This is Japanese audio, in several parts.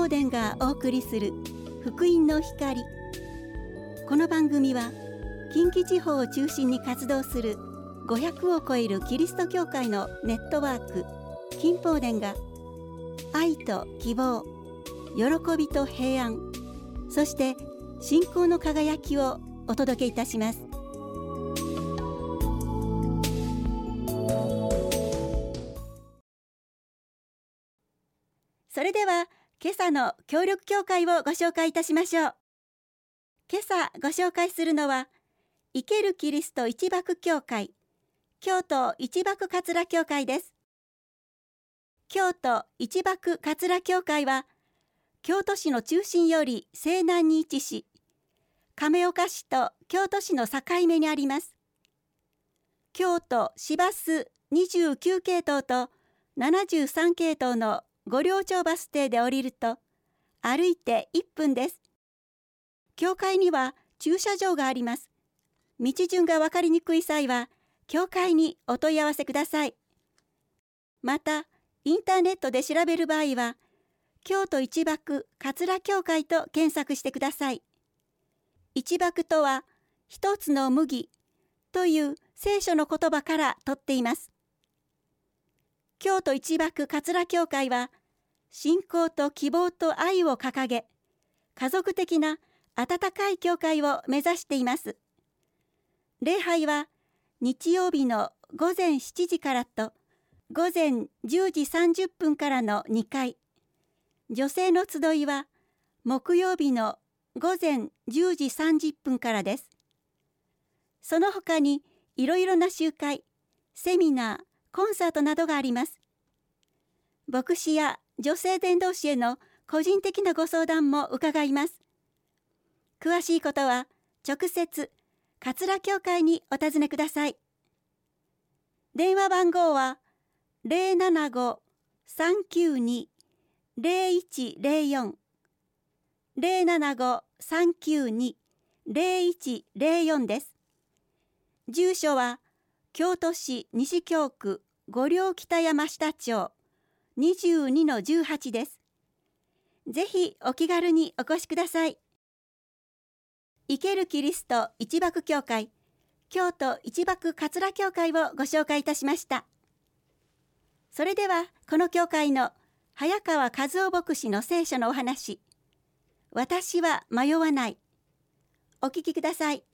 宝殿がお送りする福音の光。この番組は近畿地方を中心に活動する500を超えるキリスト教会のネットワーク金宝殿が愛と希望、喜びと平安、そして信仰の輝きをお届けいたします。それでは今朝の協力教会をご紹介いたしましょう。今朝ご紹介するのは生けるキリスト一幕教会京都一幕桂教会です。京都一幕桂教会は京都市の中心より西南に位置し、亀岡市と京都市の境目にあります。京都市バス29系統と73系統の御陵町バス停で降りると歩いて1分です。教会には駐車場があります。道順が分かりにくい際は教会にお問い合わせください。またインターネットで調べる場合は京都一幕桂教会と検索してください。一幕とは一つの麦という聖書の言葉から取っています。京都一幕桂教会は信仰と希望と愛を掲げ、家族的な温かい教会を目指しています。礼拝は日曜日の午前7時からと午前10時30分からの2回、女性の集いは木曜日の午前10時30分からです。その他にいろいろな集会、セミナー、コンサートなどがあります。牧師や女性伝道師への個人的なご相談も伺います。詳しいことは直接桂教会にお尋ねください。電話番号は 075-392-0104 075-392-0104 です。住所は京都市西京区御陵北山下町 22-18 です。ぜひお気軽にお越しください。生けるキリスト一幕教会京都一幕桂教会をご紹介いたしました。それではこの教会の早川和夫牧師の聖書のお話、私は迷わない、お聞きください。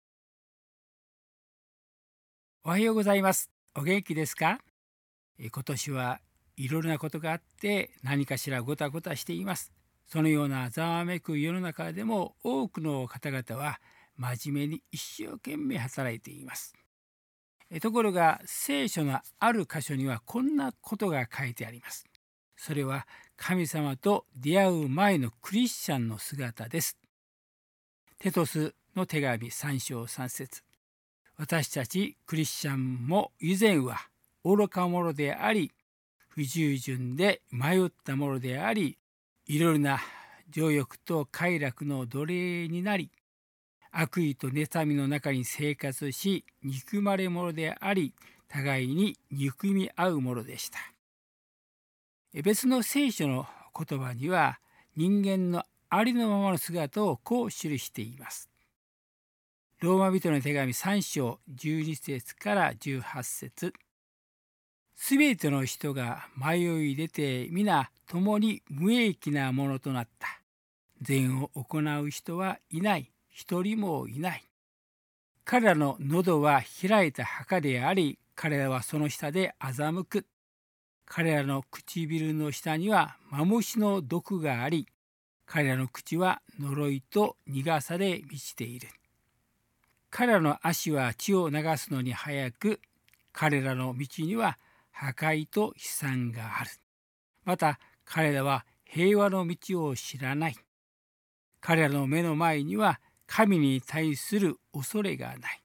おはようございます。お元気ですか？今年はいろいろなことがあって何かしらごたごたしています。そのようなざわめく世の中でも多くの方々は真面目に一生懸命働いています。ところが聖書のある箇所にはこんなことが書いてあります。それは神様と出会う前のクリスチャンの姿です。テトスの手紙3章3節。私たちクリスチャンも以前は愚か者であり、不従順で迷った者であり、いろいろな情欲と快楽の奴隷になり、悪意と妬みの中に生活し、憎まれ者であり、互いに憎み合うものでした。別の聖書の言葉には、人間のありのままの姿をこう記しています。ローマ人の手紙3章12節から18節。すべての人が迷い出て皆共に無益なものとなった。善を行う人はいない、一人もいない。彼らの喉は開いた墓であり、彼らはその下で欺く。彼らの唇の下にはマムシの毒があり、彼らの口は呪いと苦さで満ちている。彼らの足は血を流すのに早く、彼らの道には破壊と悲惨がある。また彼らは平和の道を知らない。彼らの目の前には神に対する恐れがない。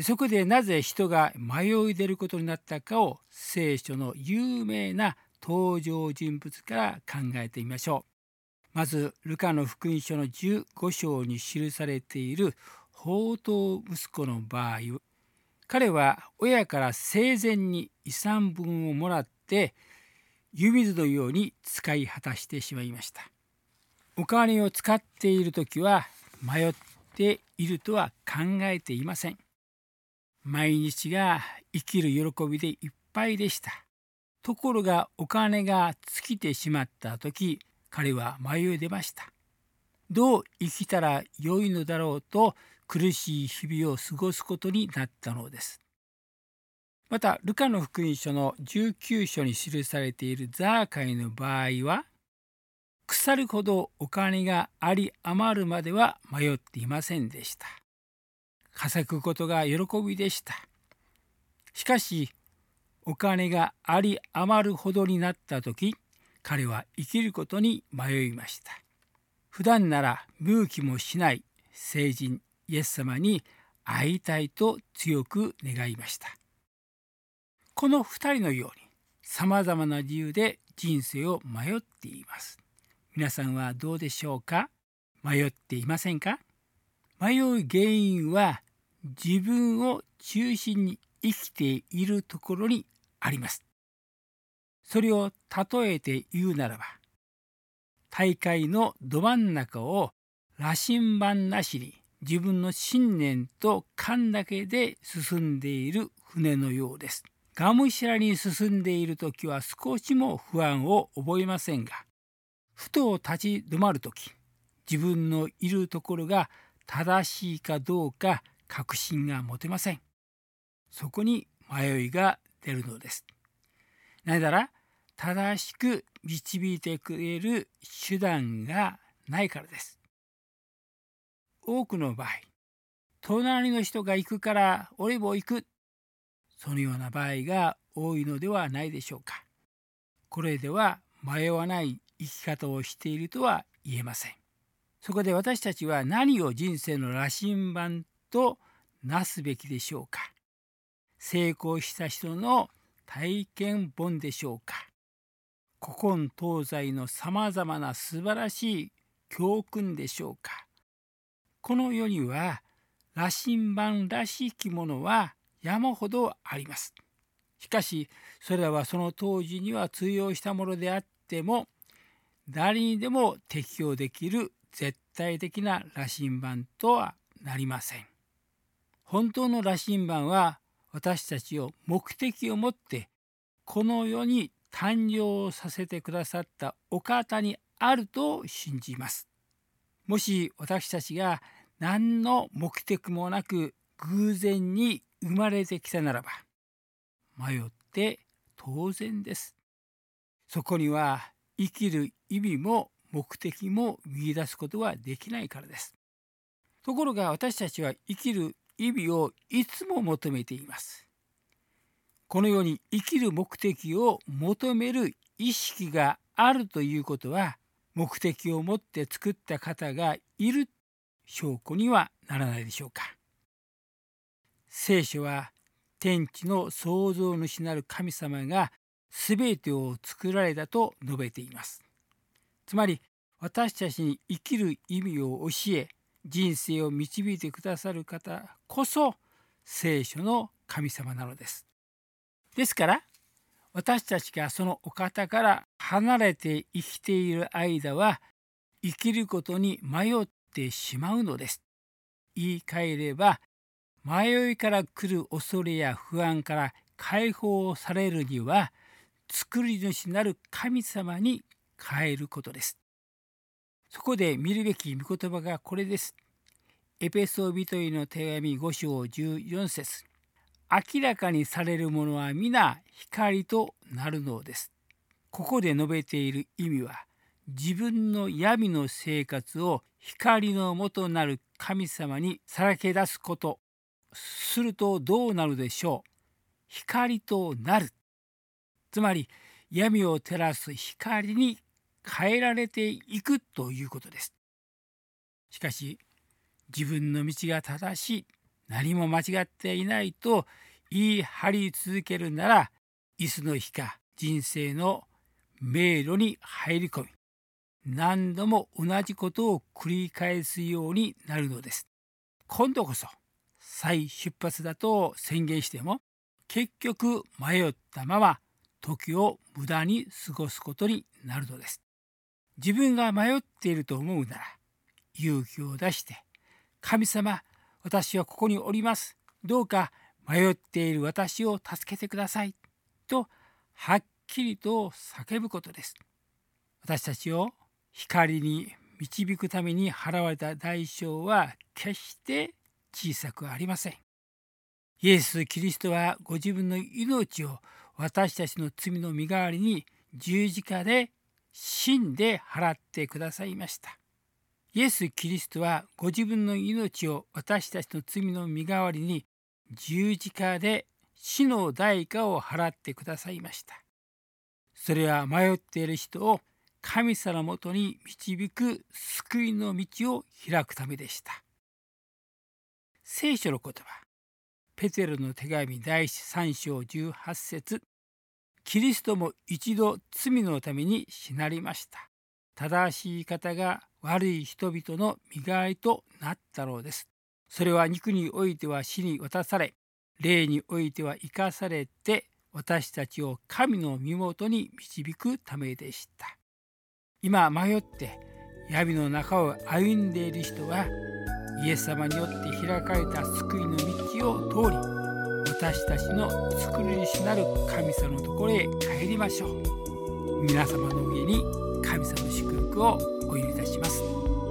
そこでなぜ人が迷い出ることになったかを聖書の有名な登場人物から考えてみましょう。まずルカの福音書の15章に記されている放蕩息子の場合、彼は親から生前に遺産分をもらって湯水のように使い果たしてしまいました。お金を使っているときは迷っているとは考えていません。毎日が生きる喜びでいっぱいでした。ところがお金が尽きてしまったとき、彼は迷い出ました。どう生きたらよいのだろうと苦しい日々を過ごすことになったのです。またルカの福音書の19章に記されているザーカイの場合は、腐るほどお金があり余るまでは迷っていませんでした。稼ぐことが喜びでした。しかしお金があり余るほどになった時、彼は生きることに迷いました。普段なら見向きもしない聖人イエス様に会いたいと強く願いました。この2人のようにさまざまな理由で人生を迷っています。皆さんはどうでしょうか？迷っていませんか？迷う原因は自分を中心に生きているところにあります。それを例えて言うならば、大海のど真ん中を羅針盤なしに自分の信念と勘だけで進んでいる船のようです。がむしゃらに進んでいるときは少しも不安を覚えませんが、ふと立ち止まるとき、自分のいるところが正しいかどうか確信が持てません。そこに迷いが出るのです。なぜなら正しく導いてくれる手段がないからです。多くの場合、隣の人が行くから俺も行く、そのような場合が多いのではないでしょうか。これでは迷わない生き方をしているとは言えません。そこで私たちは何を人生の羅針盤となすべきでしょうか。成功した人の体験本でしょうか。古今東西のさまざまな素晴らしい教訓でしょうか。この世には羅針盤らしきものは山ほどあります。しかしそれらはその当時には通用したものであっても、誰にでも適用できる絶対的な羅針盤とはなりません。本当の羅針盤は私たちを目的を持ってこの世に誕生させてくださったお方にあると信じます。もし私たちが何の目的もなく偶然に生まれてきたならば、迷って当然です。そこには生きる意味も目的も見出すことはできないからです。ところが私たちは生きる意味をいつも求めています。このように生きる目的を求める意識があるということは、目的を持って作った方がいる証拠にはならないでしょうか。聖書は天地の創造主なる神様がすべてを作られたと述べています。つまり私たちに生きる意味を教え、人生を導いてくださる方こそ聖書の神様なのです。ですから私たちがそのお方から離れて生きている間は生きることに迷ってしまうのです。言い換えれば、迷いから来る恐れや不安から解放されるには、作り主なる神様に変えることです。そこで見るべき御言葉がこれです。エペソビトへの手紙5章14節。明らかにされるものは皆光となるのです。ここで述べている意味は、自分の闇の生活を光の元なる神様にさらけ出すこと。するとどうなるでしょう。光となる。つまり闇を照らす光に変えられていくということです。しかし自分の道が正しい、何も間違っていないと言い張り続けるなら、いつの日か人生の迷路に入り込み、何度も同じことを繰り返すようになるのです。今度こそ再出発だと宣言しても、結局迷ったまま時を無駄に過ごすことになるのです。自分が迷っていると思うなら、勇気を出して、神様、私はここにおります。どうか迷っている私を助けてください。とはっきりと叫ぶことです。私たちを光に導くために払われた代償は決して小さくありません。イエス・キリストはご自分の命を私たちの罪の身代わりに十字架で死んで払ってくださいました。イエス・キリストはご自分の命を私たちの罪の身代わりに十字架で死の代価を払ってくださいました。それは迷っている人を神様のもとに導く救いの道を開くためでした。聖書の言葉、ペテロの手紙第3章18節、キリストも一度罪のために死なれました。正しい方が悪い人々の身代わりとなったのです。それは肉においては死に渡され、霊においては生かされて、私たちを神の身元に導くためでした。今迷って闇の中を歩んでいる人は、イエス様によって開かれた救いの道を通り、私たちの作り主なる神様のところへ帰りましょう。皆様の上に神様の祝福をお祈りいたします。